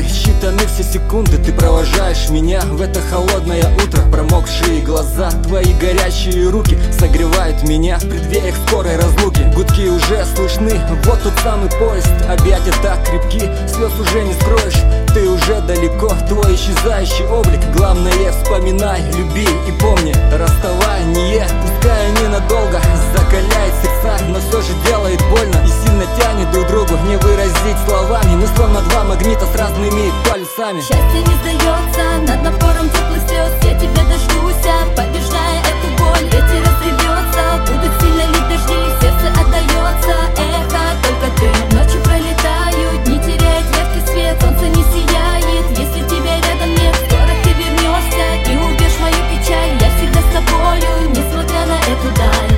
считаны все секунды. Ты провожаешь меня в это холодное утро. Промокшие глаза, твои горячие руки согревают меня в преддвериях скорой разлуки. Гудки уже слышны, вот тот самый поезд. Объятия так крепки, слез уже не скроешь. Ты уже далеко, твой исчезающий облик. Главное, вспоминай, люби и помни. Расставание, пускай ненадолго, закаляет сердца, но все же делает больно и сильно тянет друг другу. Не выразить словами, мы словно два магнита с разными полюсами. Счастье не сдается над напором теплых слез. Я тебя дождусь, побеждая эту боль. Ветер разревется, будут сильно лить дожди, сердце отдается эхо, только ты. Ночи пролетают, не теряет яркий свет, солнце не сияет, если тебя рядом нет. Скоро ты вернешься и убьешь мою печаль. Я всегда с тобою, несмотря на эту даль.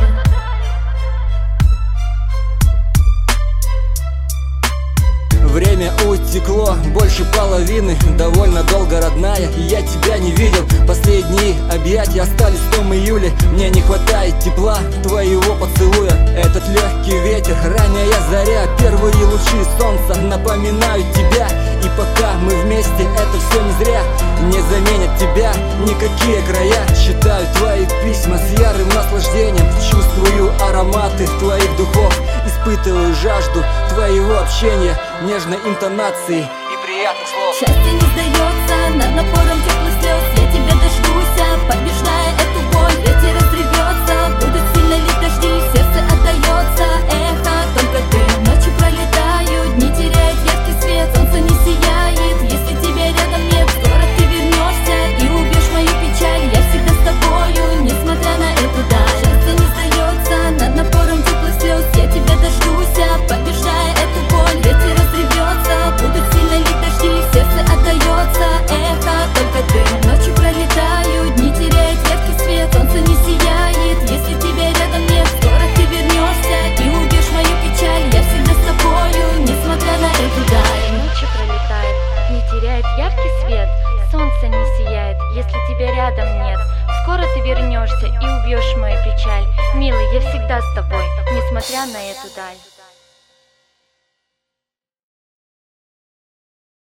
Время утекло, больше половины. Довольно долго, родная, и я тебя не видел. Последние объятия остались в том июле. Мне не хватает тепла твоего поцелуя. Этот легкий ветер, ранняя заря, первые лучи солнца напоминают тебя. И пока мы вместе, это все не зря. Не заменят тебя никакие края. Читаю твои письма с ярым наслаждением. Чувствую ароматы твоих духов. Испытываю жажду твоего общения, нежной интонации и приятных слов. Счастье не сдается над напором теплых слез. Я тебя дождусь, побеждая эту боль. Ветер разревется, будут сильно лить дожди, сердце отдается эхо, только ты. Ночи пролетают, не теряет яркий свет, солнце не сияет, если тебя рядом нет. Скоро ты вернешься и убьешь мою печаль. Я всегда с тобою, несмотря на эту даль. Счастье не сдается над напором теплых слез. Я тебя дождусь, побеждая эту боль. Ветер разревется, будут сильно лить дожди, сердце отдается эхо, только ты. Ночи пролетают, не теряет яркий свет, солнце не сияет, если тебя рядом нет. Скоро ты вернешься и убьешь мою печаль. Я всегда с тобою, несмотря на эту даль. Ночи пролетает, не теряет яркий свет, солнце не сияет, если тебя рядом нет. Скоро ты вернешься и убьешь мою печаль. Милый, я всегда с тобой, несмотря на эту даль.